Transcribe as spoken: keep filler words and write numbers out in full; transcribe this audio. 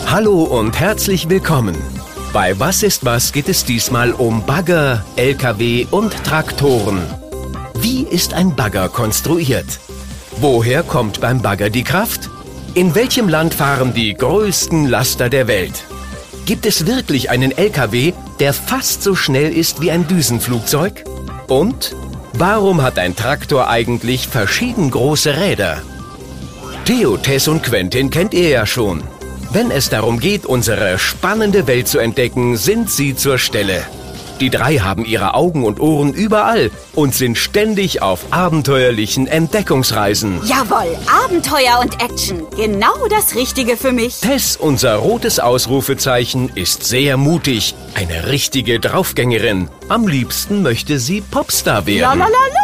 Hallo und herzlich willkommen. Bei Was ist was geht es diesmal um Bagger, L K W und Traktoren. Wie ist ein Bagger konstruiert? Woher kommt beim Bagger die Kraft? In welchem Land fahren die größten Laster der Welt? Gibt es wirklich einen L K W, der fast so schnell ist wie ein Düsenflugzeug? Und warum hat ein Traktor eigentlich verschieden große Räder? Theo, Tess und Quentin kennt ihr ja schon. Wenn es darum geht, unsere spannende Welt zu entdecken, sind sie zur Stelle. Die drei haben ihre Augen und Ohren überall und sind ständig auf abenteuerlichen Entdeckungsreisen. Jawohl, Abenteuer und Action. Genau das Richtige für mich. Tess, unser rotes Ausrufezeichen, ist sehr mutig. Eine richtige Draufgängerin. Am liebsten möchte sie Popstar werden. Lalalala.